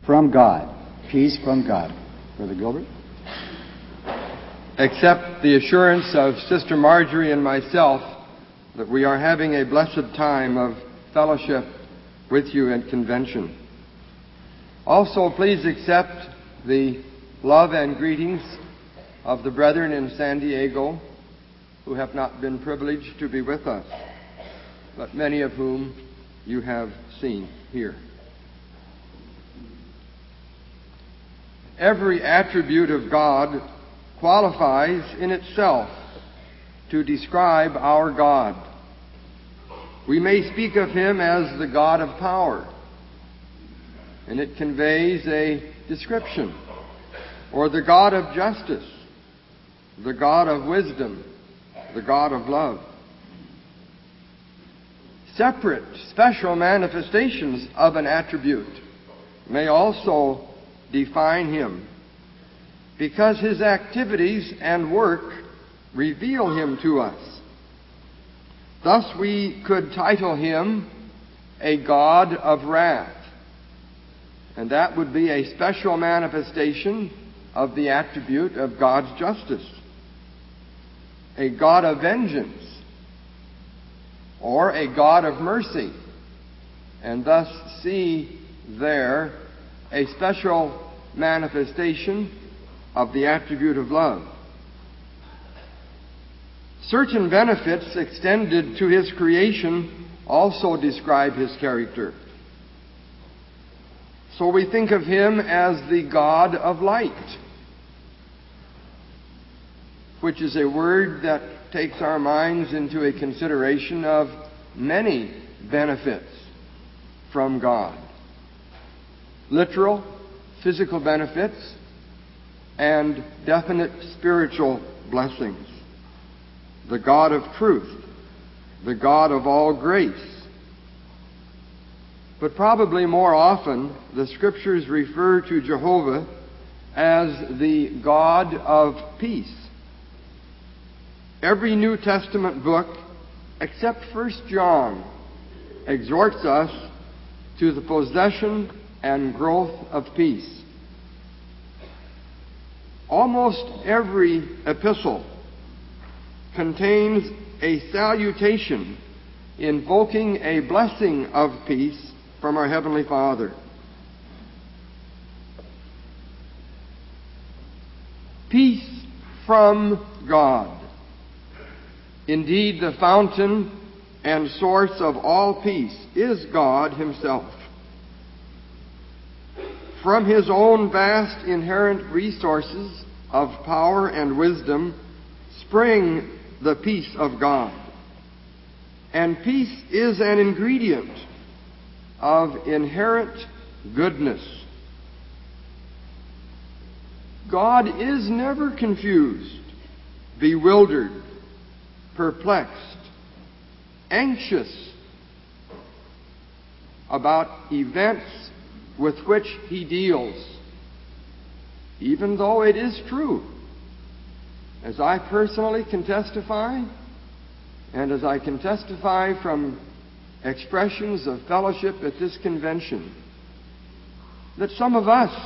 From God. Peace from God. Brother Gilbert? Accept the assurance of Sister Marjorie and myself that we are having a blessed time of fellowship with you at convention. Also, please accept the love and greetings of the brethren in San Diego who have not been privileged to be with us, but many of whom you have seen here. Every attribute of God qualifies in itself to describe our God. We may speak of Him as the God of power, and it conveys a description, or the God of justice, the God of wisdom, the God of love. Separate, special manifestations of an attribute may also define Him, because His activities and work reveal Him to us. Thus we could title Him a God of wrath, and that would be a special manifestation of the attribute of God's justice. A God of vengeance, or a God of mercy, and thus see there a special manifestation of the attribute of love. Certain benefits extended to His creation also describe His character. So we think of Him as the God of light, which is a word that takes our minds into a consideration of many benefits from God. Literal, physical benefits, and definite spiritual blessings. The God of truth, the God of all grace. But probably more often, the Scriptures refer to Jehovah as the God of peace. Every New Testament book, except 1 John, exhorts us to the possession and growth of peace. Almost every epistle contains a salutation invoking a blessing of peace from our Heavenly Father. Peace from God. Indeed, the fountain and source of all peace is God Himself. From His own vast inherent resources of power and wisdom spring the peace of God. And peace is an ingredient of inherent goodness. God is never confused, bewildered, perplexed, anxious about events with which He deals, even though it is true, as I personally can testify, and as I can testify from expressions of fellowship at this convention, that some of us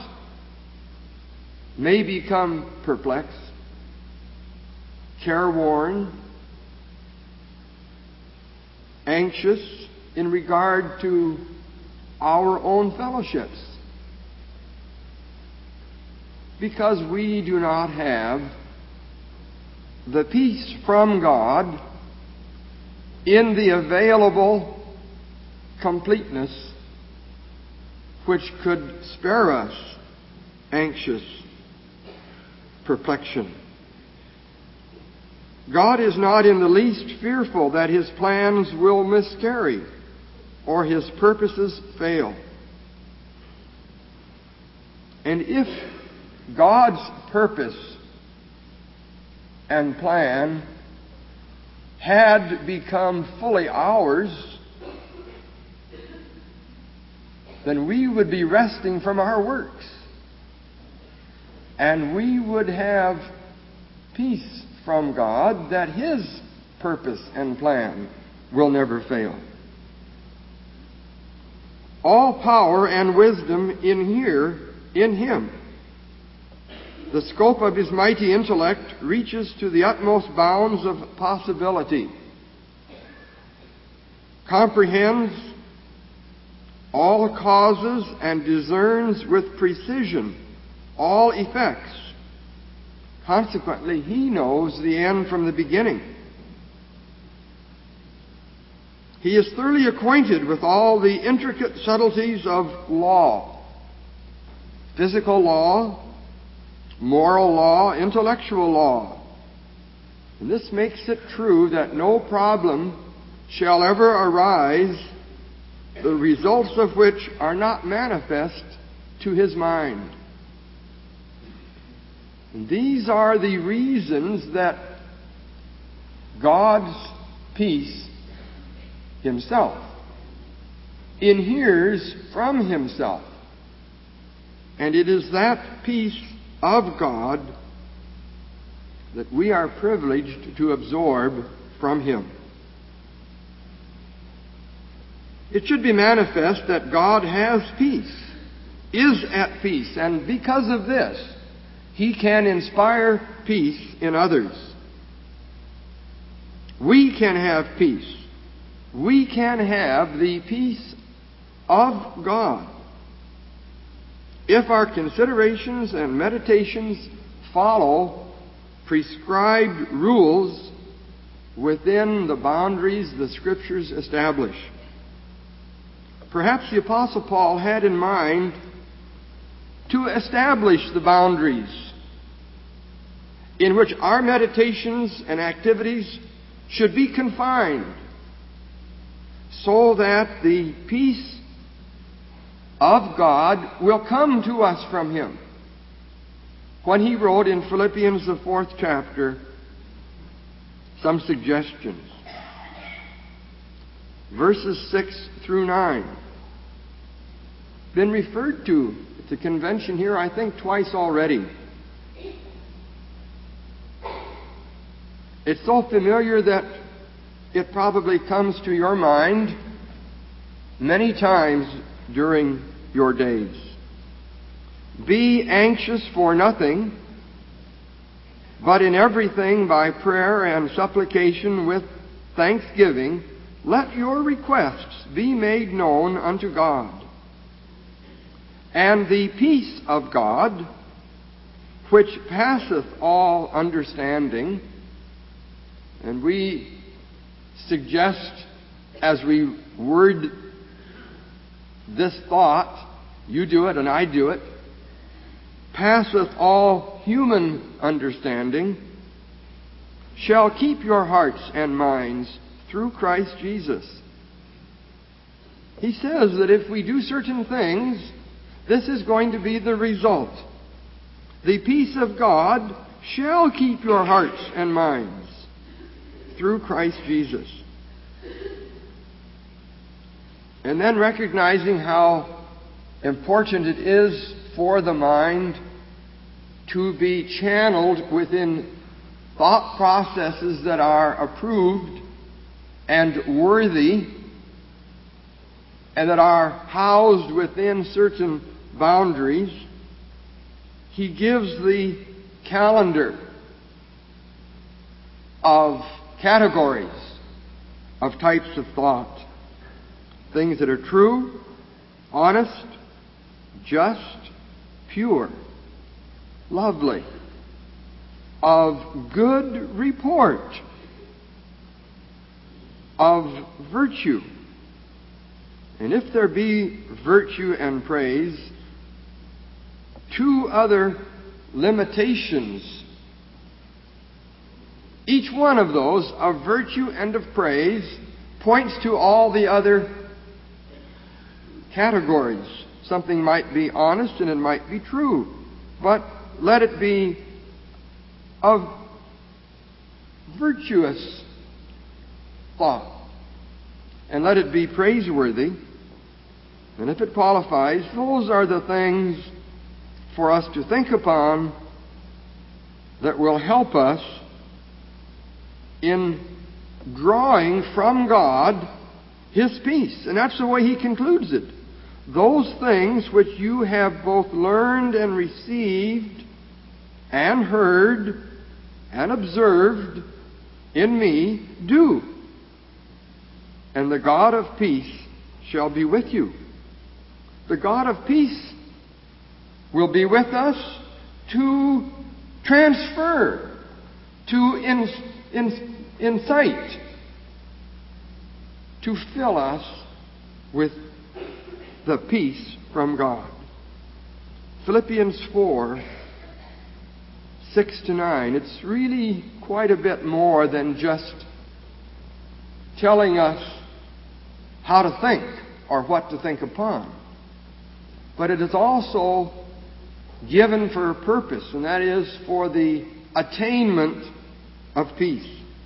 may become perplexed, careworn, anxious in regard to our own fellowships, because we do not have the peace from God in the available completeness which could spare us anxious perplexion. God is not in the least fearful that His plans will miscarry or His purposes fail. And if God's purpose and plan had become fully ours, then we would be resting from our works, and we would have peace from God that His purpose and plan will never fail. all power and wisdom in Him. The scope of His mighty intellect reaches to the utmost bounds of possibility, comprehends all causes, and discerns with precision all effects. Consequently, He knows the end from the beginning. He is thoroughly acquainted with all the intricate subtleties of law, physical law, moral law, intellectual law. And this makes it true that no problem shall ever arise, the results of which are not manifest to His mind. And these are the reasons that God's peace Himself inheres from Himself. And it is that peace of God that we are privileged to absorb from Him. It should be manifest that God has peace, is at peace, and because of this, He can inspire peace in others. We can have peace. We can have the peace of God if our considerations and meditations follow prescribed rules within the boundaries the Scriptures establish. Perhaps the Apostle Paul had in mind to establish the boundaries in which our meditations and activities should be confined, so that the peace of God will come to us from Him. When he wrote in Philippians, the 4th chapter, some suggestions. Verses 6 through 9. Been referred to at the convention here, I think, twice already. It's so familiar that it probably comes to your mind many times during your days. Be anxious for nothing, but in everything by prayer and supplication with thanksgiving, let your requests be made known unto God. And the peace of God, which passeth all understanding, and we suggest as we word this thought, you do it and I do it, passeth all human understanding, shall keep your hearts and minds through Christ Jesus. He says that if we do certain things, this is going to be the result. The peace of God shall keep your hearts and minds through Christ Jesus. And then recognizing how important it is for the mind to be channeled within thought processes that are approved and worthy and that are housed within certain boundaries, he gives the calendar of categories of types of thought. Things that are true, honest, just, pure, lovely, of good report, of virtue. And if there be virtue and praise, two other limitations. Each one of those, of virtue and of praise, points to all the other categories. Something might be honest and it might be true, but let it be of virtuous thought, and let it be praiseworthy. And if it qualifies, those are the things for us to think upon that will help us in drawing from God His peace. And that's the way he concludes it. those things which you have both learned and received and heard and observed in me, do. And the God of peace shall be with you. The God of peace will be with us to transfer, to incite, to fill us with the peace from God. Philippians 4, 6-9. It's really quite a bit more than just telling us how to think or what to think upon. But it is also given for a purpose, and that is for the attainment of peace.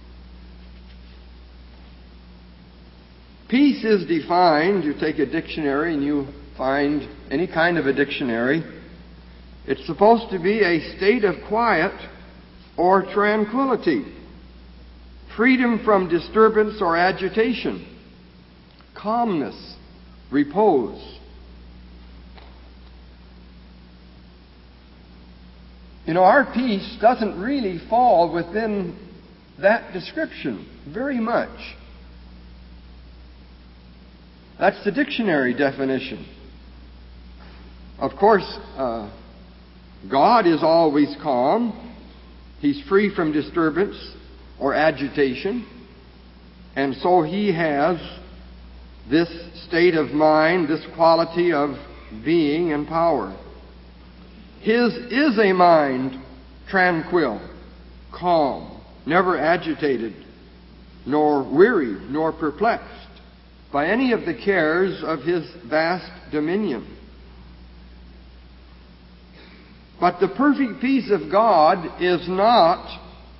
Peace is defined, you take a dictionary and you find any kind of a dictionary. It's supposed to be a state of quiet or tranquility, freedom from disturbance or agitation, calmness, repose. You know, our peace doesn't really fall within that description very much. That's the dictionary definition. Of course, God is always calm. He's free from disturbance or agitation. And so He has this state of mind, this quality of being and power. His is a mind tranquil, calm, never agitated, nor weary, nor perplexed by any of the cares of His vast dominion. But the perfect peace of God is not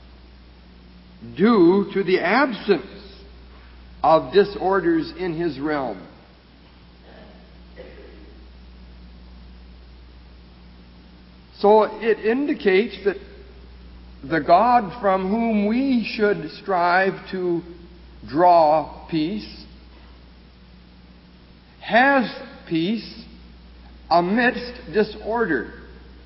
due to the absence of disorders in His realm. So it indicates that the God from whom we should strive to draw peace has peace amidst disorder.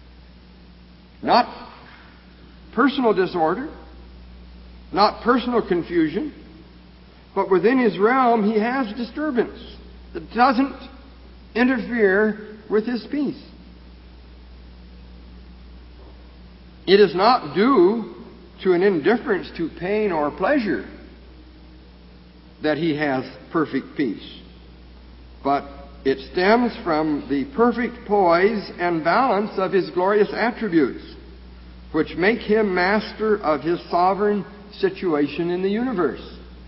Not personal disorder, not personal confusion, but within His realm He has disturbance that doesn't interfere with His peace. It is not due to an indifference to pain or pleasure that He has perfect peace, but it stems from the perfect poise and balance of His glorious attributes, which make Him master of His sovereign situation in the universe.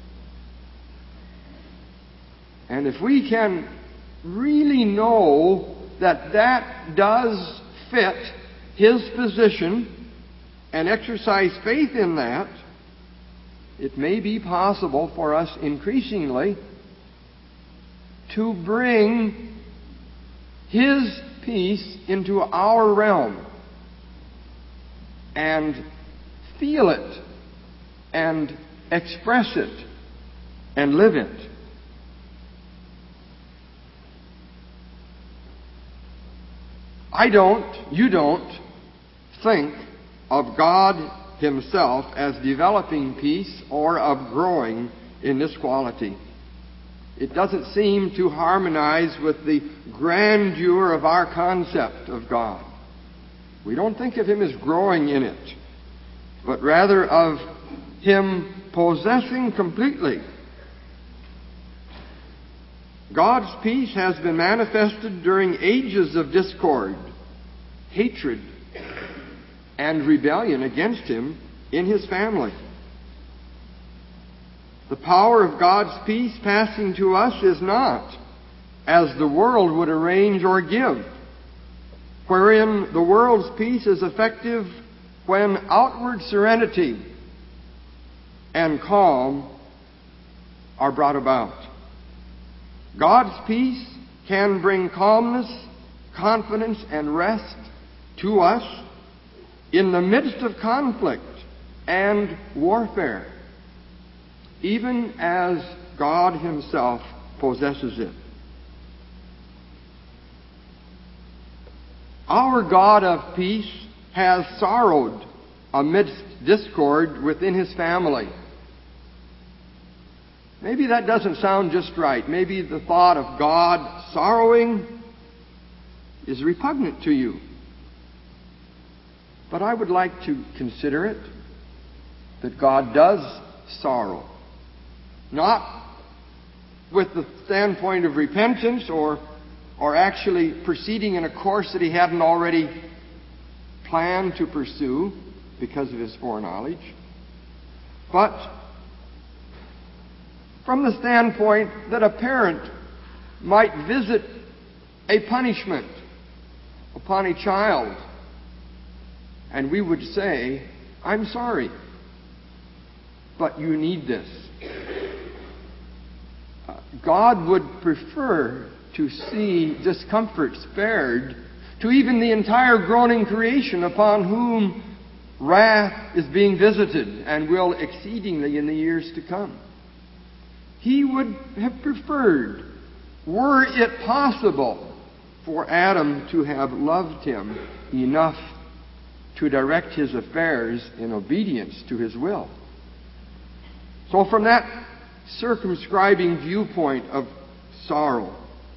And if we can really know that that does fit His position and exercise faith in that, it may be possible for us increasingly to bring His peace into our realm and feel it and express it and live it. You don't think of God Himself as developing peace or of growing in this quality. It doesn't seem to harmonize with the grandeur of our concept of God. We don't think of Him as growing in it, but rather of Him possessing completely. God's peace has been manifested during ages of discord, hatred, and rebellion against Him in His family. The power of God's peace passing to us is not as the world would arrange or give, wherein the world's peace is effective when outward serenity and calm are brought about. God's peace can bring calmness, confidence, and rest to us in the midst of conflict and warfare, even as God Himself possesses it. Our God of peace has sorrowed amidst discord within His family. Maybe that doesn't sound just right. Maybe the thought of God sorrowing is repugnant to you. But I would like to consider it that God does sorrow. Not with the standpoint of repentance or actually proceeding in a course that He hadn't already planned to pursue because of His foreknowledge, but from the standpoint that a parent might visit a punishment upon a child, and we would say, "I'm sorry, but you need this." God would prefer to see discomfort spared to even the entire groaning creation upon whom wrath is being visited and will exceedingly in the years to come. He would have preferred, were it possible, for Adam to have loved him enough to direct his affairs in obedience to his will. So from that circumscribing viewpoint of sorrow,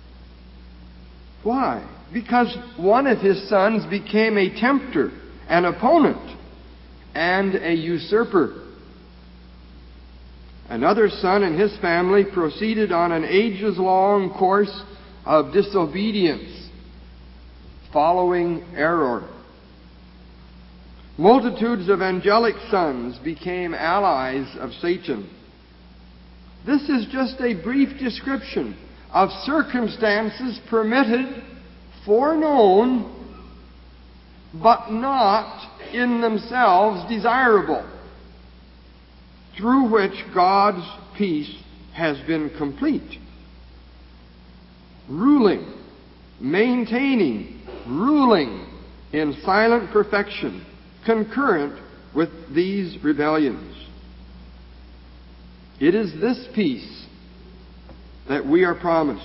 why? Because one of his sons became a tempter, an opponent, and a usurper. Another son in his family proceeded on an ages-long course of disobedience, following error. Multitudes of angelic sons became allies of Satan. This is just a brief description of circumstances permitted, foreknown, but not in themselves desirable, through which God's peace has been complete. Maintaining, ruling in silent perfection, concurrent with these rebellions. It is this peace that we are promised,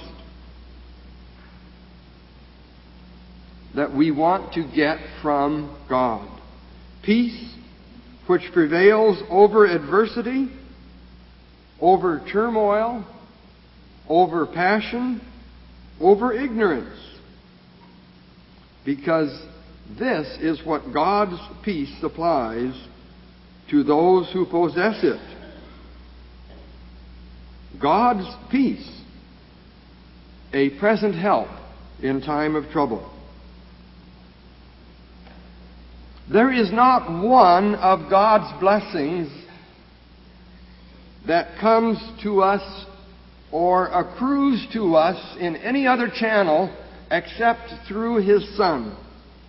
that we want to get from God. Peace which prevails over adversity, over turmoil, over passion, over ignorance. Because this is what God's peace supplies to those who possess it. God's peace, a present help in time of trouble. There is not one of God's blessings that comes to us or accrues to us in any other channel except through His Son.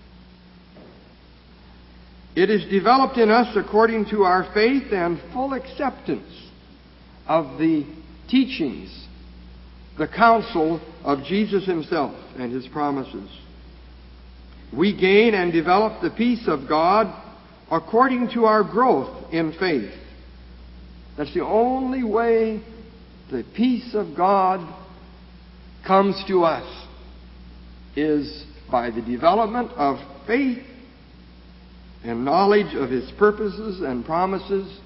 It is developed in us according to our faith and full acceptance of the teachings, the counsel of Jesus Himself and His promises. We gain and develop the peace of God according to our growth in faith. That's the only way the peace of God comes to us, is by the development of faith and knowledge of His purposes and promises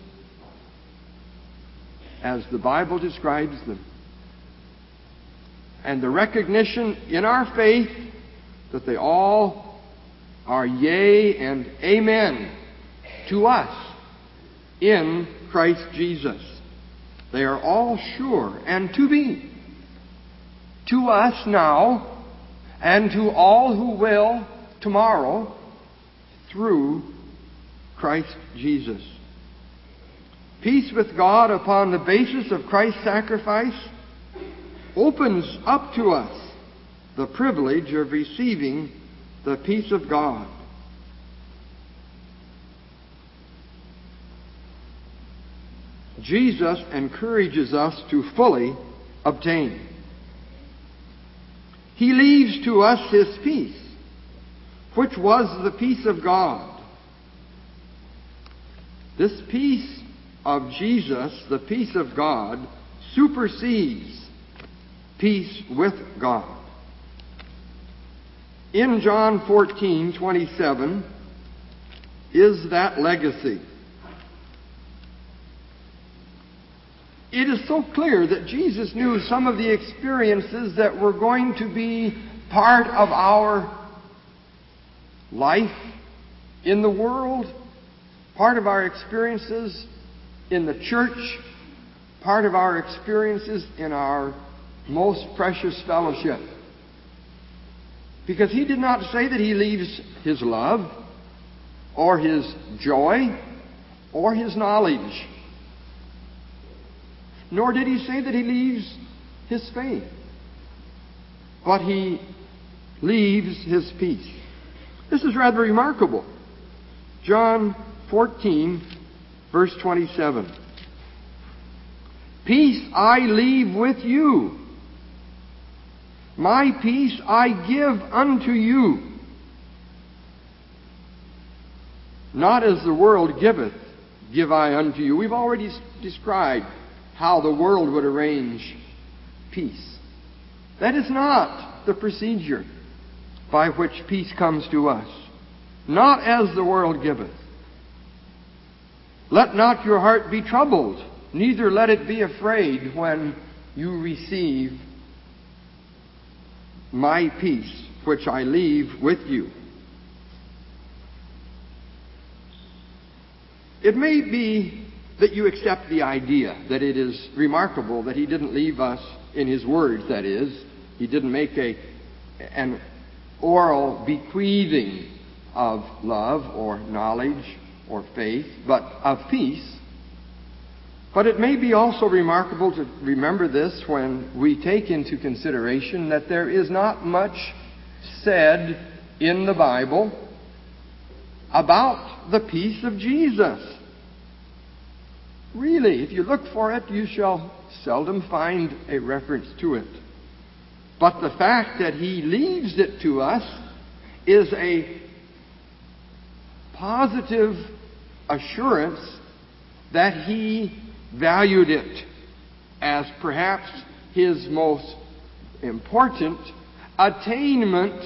as the Bible describes them. And the recognition in our faith that they all are yea and amen to us in Christ Jesus. They are all sure and to be to us now and to all who will tomorrow through Christ Jesus. Peace with God upon the basis of Christ's sacrifice opens up to us the privilege of receiving the peace of God. Jesus encourages us to fully obtain. He leaves to us His peace, which was the peace of God. This peace of Jesus, the peace of God, supersedes peace with God. in John 14:27 is that legacy. It is so clear that Jesus knew some of the experiences that were going to be part of our life in the world, part of our experiences in the church, part of our experiences in our most precious fellowship. Because He did not say that He leaves His love, or His joy, or His knowledge. Nor did He say that He leaves His faith. But He leaves His peace. This is rather remarkable. John 14, verse 27. Peace I leave with you. My peace I give unto you. Not as the world giveth, give I unto you. We've already described how the world would arrange peace. That is not the procedure by which peace comes to us. Not as the world giveth. Let not your heart be troubled, neither let it be afraid when you receive my peace, which I leave with you. It may be that you accept the idea that it is remarkable that He didn't leave us in His words, that is. He didn't make an oral bequeathing of love or knowledge or faith, but of peace. But it may be also remarkable to remember this when we take into consideration that there is not much said in the Bible about the peace of Jesus. Really, if you look for it, you shall seldom find a reference to it. But the fact that He leaves it to us is a positive assurance that He valued it as perhaps His most important attainment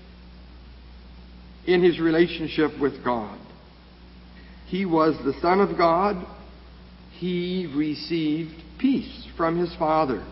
in His relationship with God. He was the Son of God. He received peace from His Father.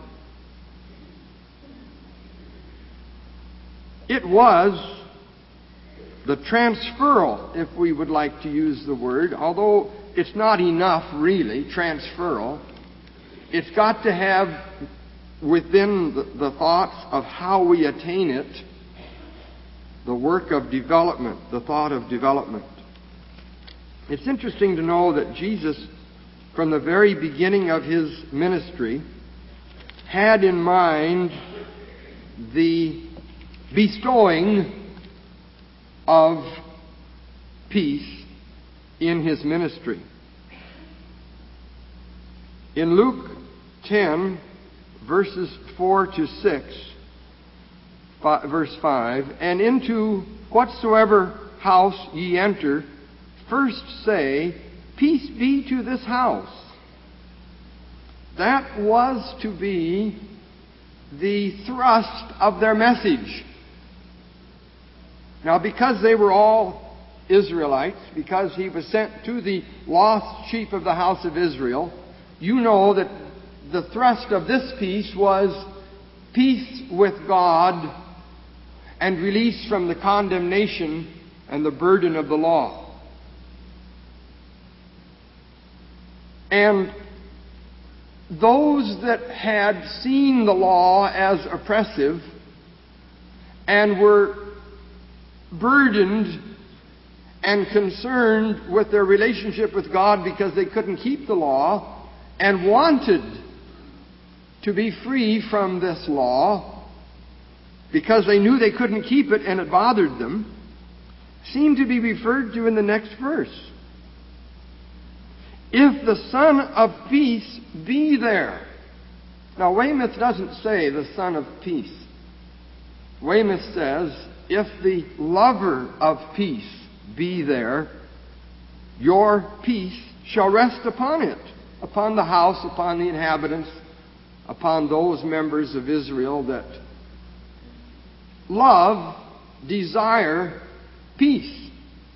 It was the transferal, if we would like to use the word, although it's not enough really, transferal. It's got to have within the thoughts of how we attain it, the work of development, the thought of development. It's interesting to know that Jesus, from the very beginning of His ministry, had in mind the bestowing of peace in His ministry. In Luke 10, verses 4 to 6, verse 5, and into whatsoever house ye enter, first say, peace be to this house. That was to be the thrust of their message. Now, because they were all Israelites, because He was sent to the lost sheep of the house of Israel, you know that the thrust of this peace was peace with God and release from the condemnation and the burden of the law. And those that had seen the law as oppressive and were burdened and concerned with their relationship with God because they couldn't keep the law and wanted to be free from this law because they knew they couldn't keep it and it bothered them, seem to be referred to in the next verse. If the Son of Peace be there. Now, Weymouth doesn't say the Son of Peace. Weymouth says, if the lover of peace be there, your peace shall rest upon it, upon the house, upon the inhabitants, upon those members of Israel that love desire peace.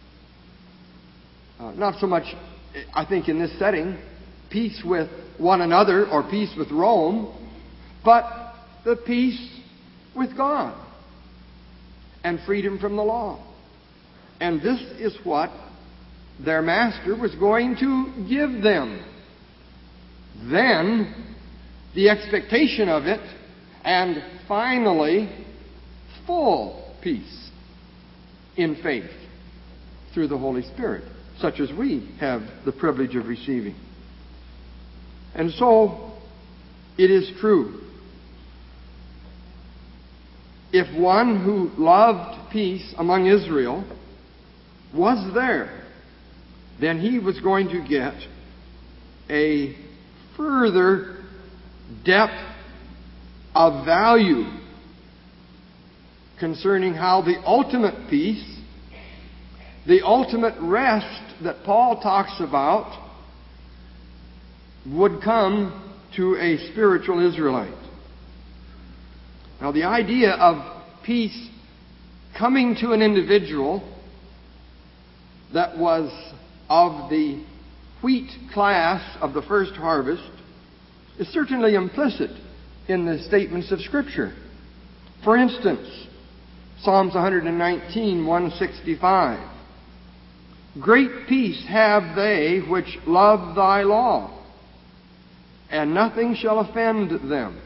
Not so much, I think, in this setting, peace with one another or peace with Rome, but the peace with God and freedom from the law. And this is what their master was going to give them. Then, the expectation of it, and finally, full peace in faith through the Holy Spirit, such as we have the privilege of receiving. And so, it is true. If one who loved peace among Israel was there, then he was going to get a further depth of value concerning how the ultimate peace, the ultimate rest that Paul talks about, would come to a spiritual Israelite. Now, the idea of peace coming to an individual that was of the wheat class of the first harvest is certainly implicit in the statements of Scripture. For instance, Psalms 119, 165. Great peace have they which love thy law, and nothing shall offend them.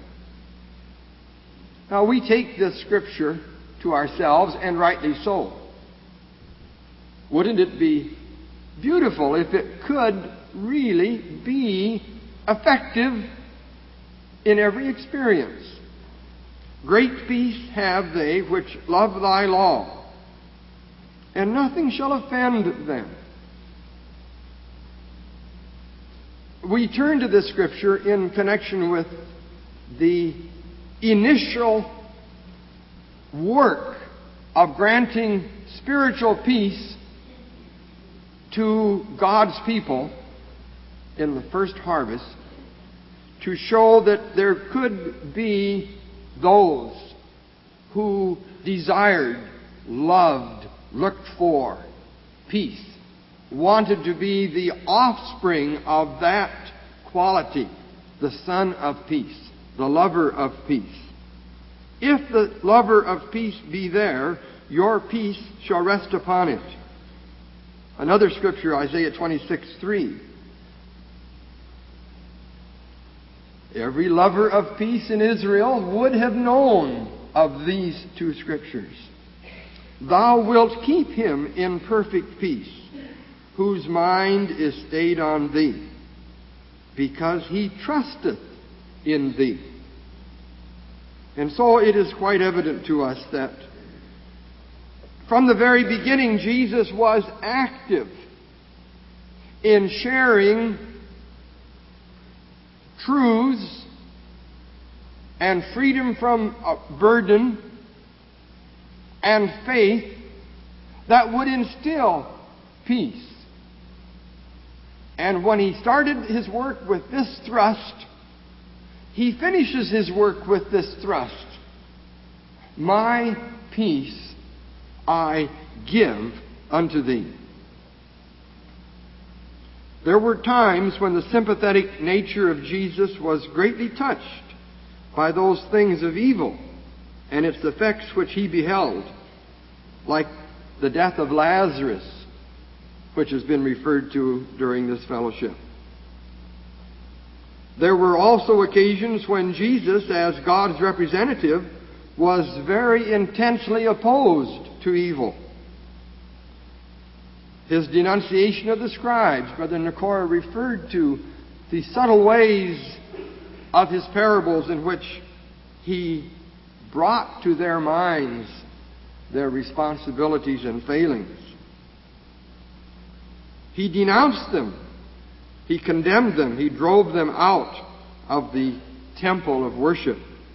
Now, we take this Scripture to ourselves, and rightly so. Wouldn't it be beautiful if it could really be effective in every experience? Great peace have they which love thy law, and nothing shall offend them. We turn to this Scripture in connection with the initial work of granting spiritual peace to God's people in the first harvest, to show that there could be those who desired, loved, looked for peace, wanted to be the offspring of that quality, the Son of Peace, the lover of peace. If the lover of peace be there, your peace shall rest upon it. Another scripture, Isaiah 26:3. Every lover of peace in Israel would have known of these two scriptures. Thou wilt keep him in perfect peace, whose mind is stayed on thee, because he trusteth in thee. And so it is quite evident to us that from the very beginning, Jesus was active in sharing truths and freedom from burden and faith that would instill peace. And when he started his work with this thrust, he finishes his work with this thrust. My peace I give unto thee. There were times when the sympathetic nature of Jesus was greatly touched by those things of evil and its effects which he beheld, like the death of Lazarus, which has been referred to during this fellowship. There were also occasions when Jesus, as God's representative, was very intensely opposed to evil. His denunciation of the scribes, Brother Nikora referred to the subtle ways of his parables in which he brought to their minds their responsibilities and failings. He denounced them. He condemned them. He drove them out of the temple of worship.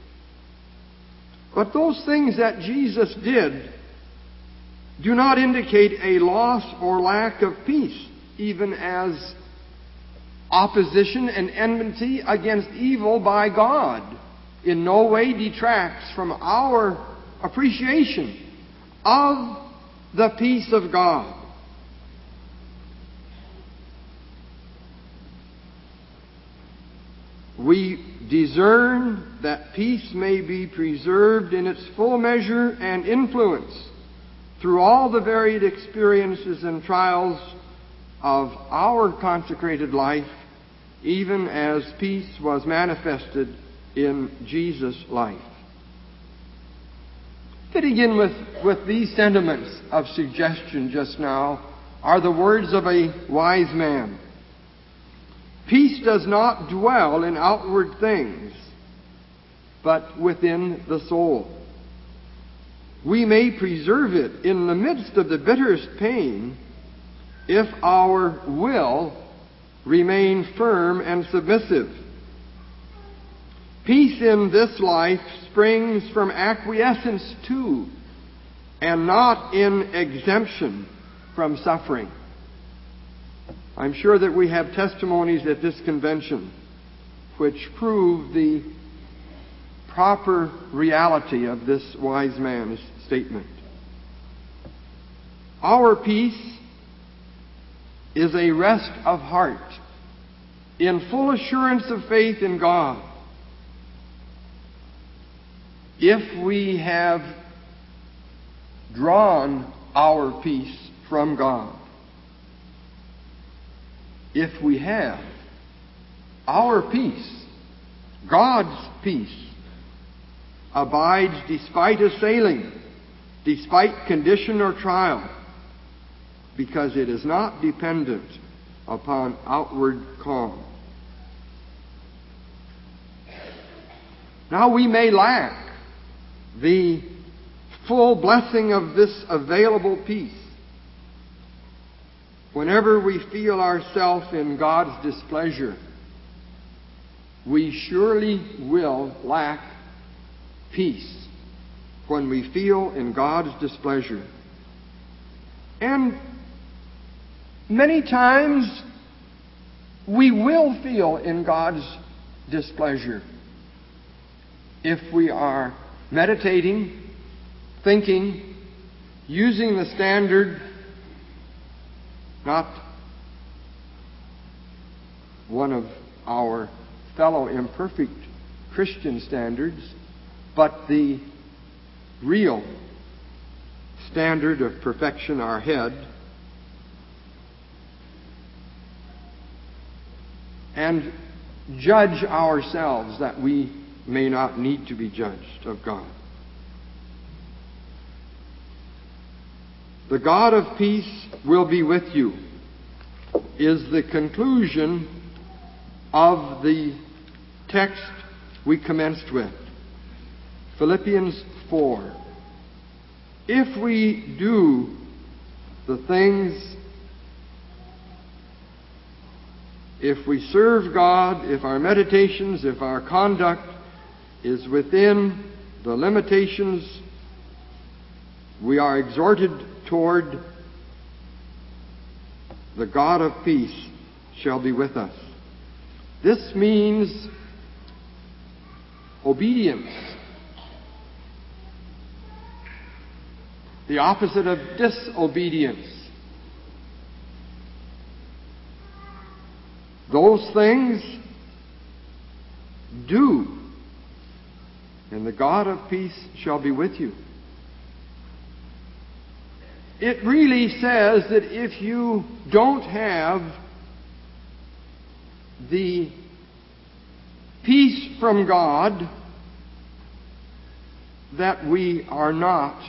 But those things that Jesus did do not indicate a loss or lack of peace, even as opposition and enmity against evil by God in no way detracts from our appreciation of the peace of God. We discern that peace may be preserved in its full measure and influence through all the varied experiences and trials of our consecrated life, even as peace was manifested in Jesus' life. Fitting in with these sentiments of suggestion just now are the words of a wise man. Peace does not dwell in outward things, but within the soul. We may preserve it in the midst of the bitterest pain if our will remain firm and submissive. Peace in this life springs from acquiescence to, and not in exemption from suffering. I'm sure that we have testimonies at this convention which prove the proper reality of this wise man's statement. Our peace is a rest of heart in full assurance of faith in God. If we have drawn our peace from God, if we have our peace, God's peace, abides despite assailing, despite condition or trial, because it is not dependent upon outward calm. Now we may lack the full blessing of this available peace whenever we feel ourselves in God's displeasure. We surely will lack peace when we feel in God's displeasure. And many times we will feel in God's displeasure if we are meditating, thinking, using the standard, not one of our fellow imperfect Christian standards, but the real standard of perfection, our head, and judge ourselves that we may not need to be judged of God. The God of peace will be with you is the conclusion of the text we commenced with. Philippians 4. If we do the things, if we serve God, if our meditations, if our conduct is within the limitations we are exhorted toward, the God of peace shall be with us. This means obedience, the opposite of disobedience. Those things do, and the God of peace shall be with you. It really says that if you don't have the peace from God, that we are not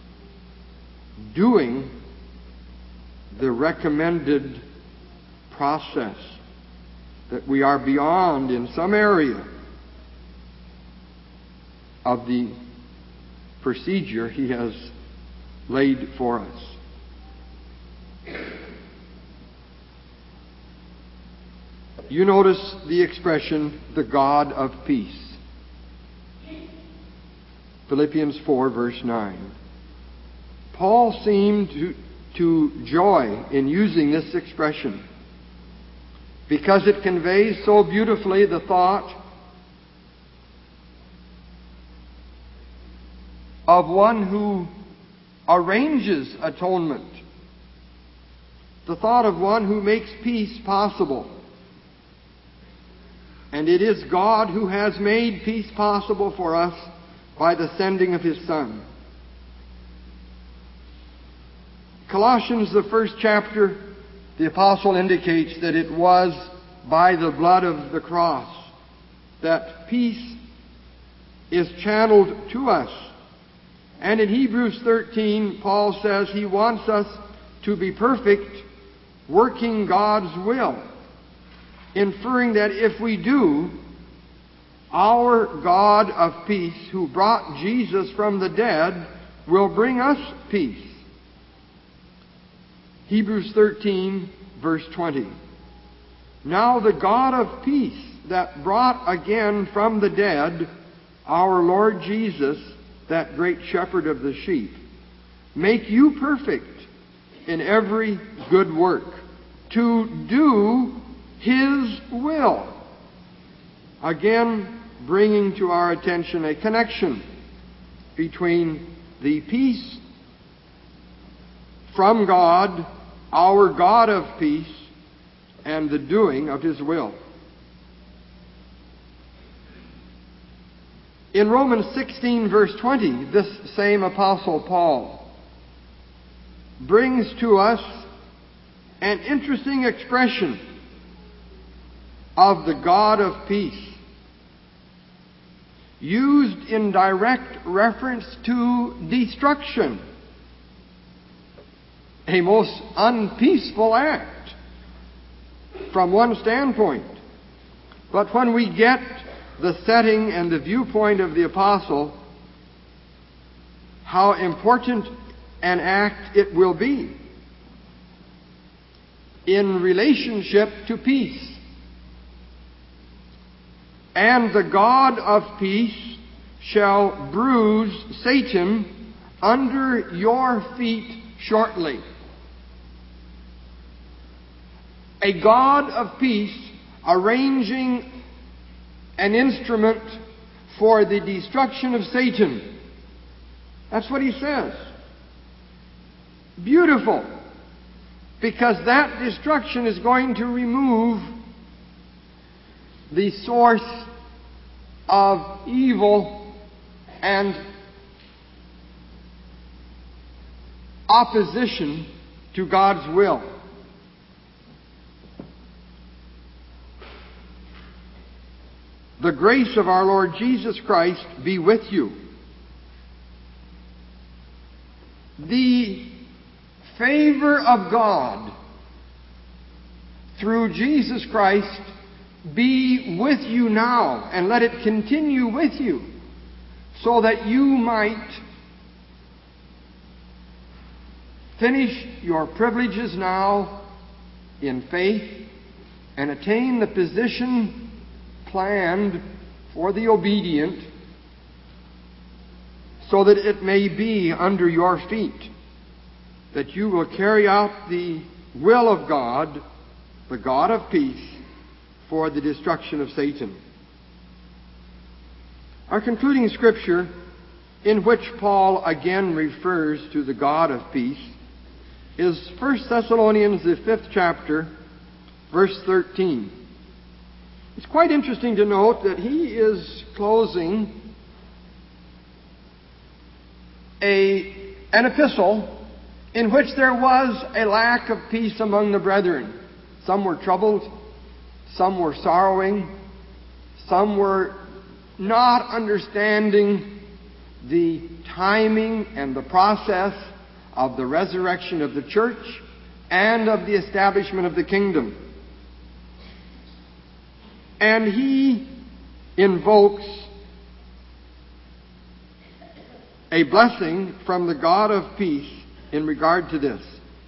doing the recommended process, that we are beyond in some area of the procedure He has laid for us. You notice the expression, the God of peace. Philippians 4, verse 9. Paul seemed to joy in using this expression because it conveys so beautifully the thought of one who arranges atonement. The thought of one who makes peace possible. And it is God who has made peace possible for us by the sending of His Son. Colossians, the first chapter, the apostle indicates that it was by the blood of the cross that peace is channeled to us. And in Hebrews 13, Paul says he wants us to be perfect, working God's will, inferring that if we do, our God of peace, who brought Jesus from the dead, will bring us peace. Hebrews 13, verse 20. Now the God of peace that brought again from the dead our Lord Jesus, that great shepherd of the sheep, make you perfect in every good work, to do His will. Again, bringing to our attention a connection between the peace from God, our God of peace, and the doing of His will. In Romans 16, verse 20, this same Apostle Paul brings to us an interesting expression of the God of peace, used in direct reference to destruction, a most unpeaceful act from one standpoint. But when we get the setting and the viewpoint of the apostle, how important an act it will be in relationship to peace. And the God of peace shall bruise Satan under your feet shortly. A God of peace arranging an instrument for the destruction of Satan. That's what he says. Beautiful. Because that destruction is going to remove the source of evil and opposition to God's will. The grace of our Lord Jesus Christ be with you. The favor of God through Jesus Christ be with you now, and let it continue with you, so that you might finish your privileges now in faith and attain the position planned for the obedient, so that it may be under your feet, that you will carry out the will of God, the God of peace, for the destruction of Satan. Our concluding scripture, in which Paul again refers to the God of peace, is 1 Thessalonians, the 5th chapter, verse 13. It's quite interesting to note that he is closing an epistle in which there was a lack of peace among the brethren. Some were troubled, some were sorrowing, some were not understanding the timing and the process of the resurrection of the church and of the establishment of the kingdom. And he invokes a blessing from the God of peace in regard to this.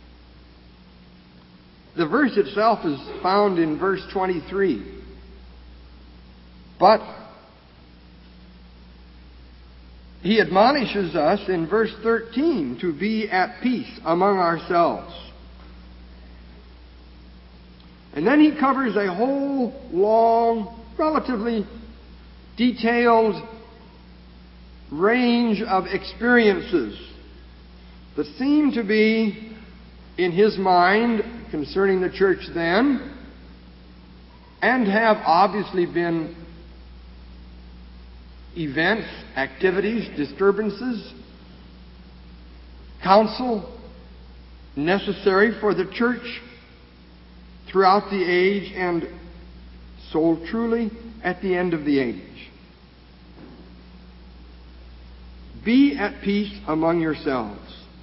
The verse itself is found in verse 23. But he admonishes us in verse 13 to be at peace among ourselves. And then he covers a whole long, relatively detailed range of experiences that seem to be in his mind concerning the church then, and have obviously been events, activities, disturbances, counsel necessary for the church throughout the age, and so truly at the end of the age. Be at peace among yourselves.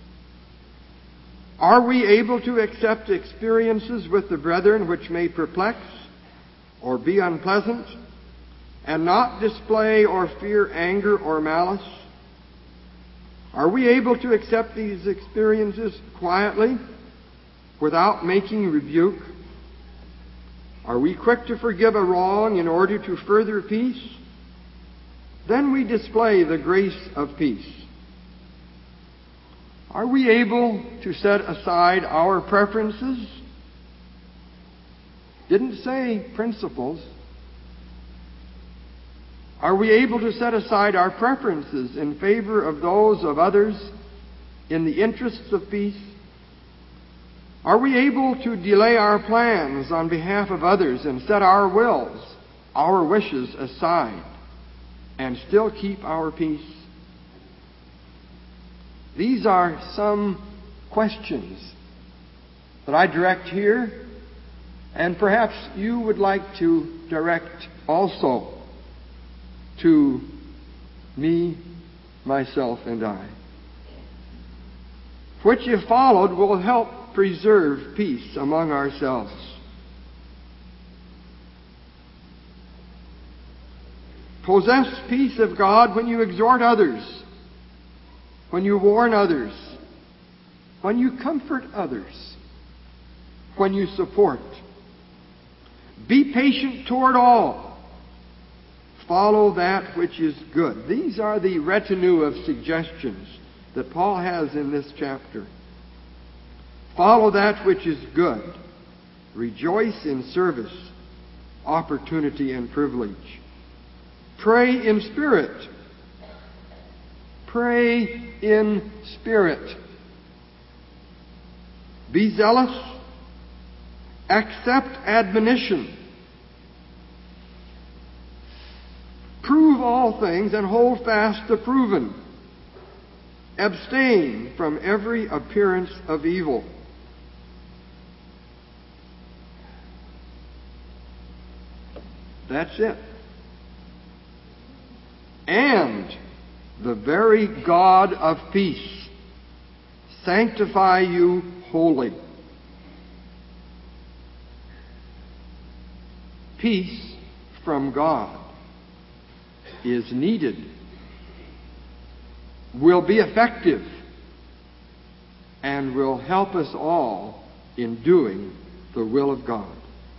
Are we able to accept experiences with the brethren which may perplex or be unpleasant, and not display or fear anger or malice? Are we able to accept these experiences quietly, without making rebuke? Are we quick to forgive a wrong in order to further peace? Then we display the grace of peace. Are we able to set aside our preferences? Didn't say principles. Are we able to set aside our preferences in favor of those of others in the interests of peace? Are we able to delay our plans on behalf of others and set our wills, our wishes aside, and still keep our peace? These are some questions that I direct here, and perhaps you would like to direct also to me, myself, and I, which, if followed, will help preserve peace among ourselves. Possess peace of God when you exhort others, when you warn others, when you comfort others, when you support. Be patient toward all. Follow that which is good. These are the retinue of suggestions that Paul has in this chapter. Follow that which is good. Rejoice in service, opportunity, and privilege. Pray in spirit. Pray in spirit. Be zealous. Accept admonition. Prove all things and hold fast the proven. Abstain from every appearance of evil. That's it. And the very God of peace sanctify you wholly. Peace from God is needed, will be effective, and will help us all in doing the will of God.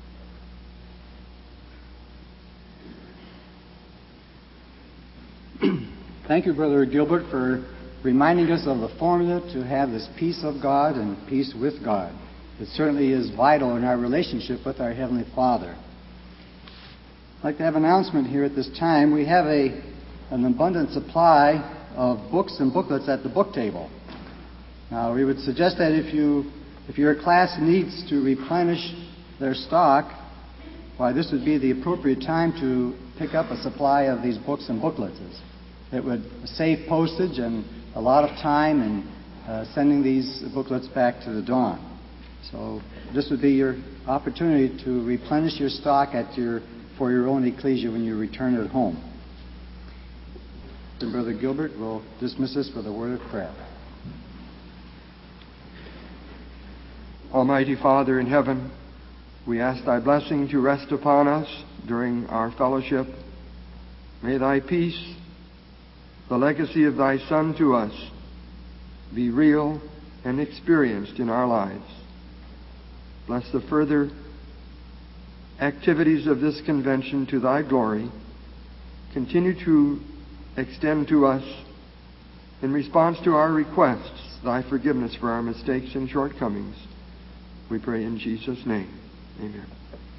Thank you, Brother Gilbert, for reminding us of the formula to have this peace of God and peace with God. It certainly is vital in our relationship with our Heavenly Father. I'd like to have an announcement here at this time. We have an abundant supply of books and booklets at the book table. Now, we would suggest that if your class needs to replenish their stock, why, this would be the appropriate time to pick up a supply of these books and booklets. It would save postage and a lot of time in sending these booklets back to the Dawn. So this would be your opportunity to replenish your stock for your own ecclesia when you return at home. And Brother Gilbert will dismiss us with a word of prayer. Almighty Father in heaven, we ask Thy blessing to rest upon us during our fellowship. May Thy peace, the legacy of Thy Son to us, be real and experienced in our lives. Bless the further activities of this convention to Thy glory. Continue to extend to us, in response to our requests, Thy forgiveness for our mistakes and shortcomings. We pray in Jesus' name. Amen.